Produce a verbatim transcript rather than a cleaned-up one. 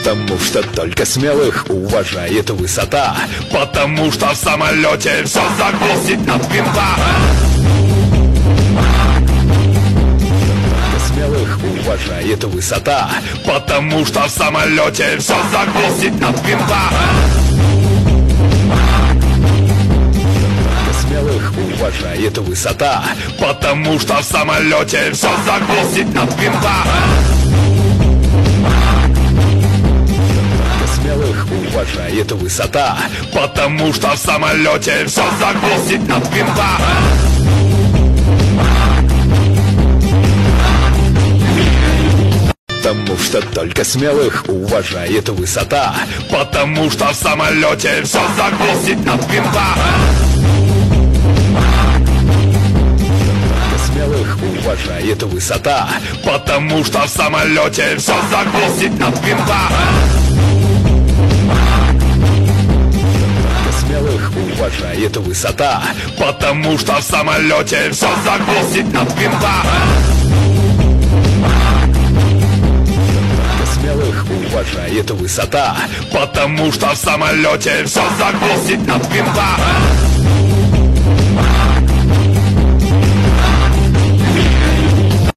Потому что только смелых уважает высота. Потому что в самолете все зависит от винта. Смелых уважает высота. Потому что в самолете все зависит от винта. Смелых уважает высота. Потому что в самолете все зависит от винта. Смелых уважает высота. Потому что в самолете все зависит от винта. Потому что только смелых уважает высота. Потому что в самолете все зависит от винта. Смелых уважает высота. Потому что в самолете все зависит от винта. Смелых уважает высота. Потому что в самолете все зависит от винта. Смелых уважает высота. Потому что в самолете все зависит от винта.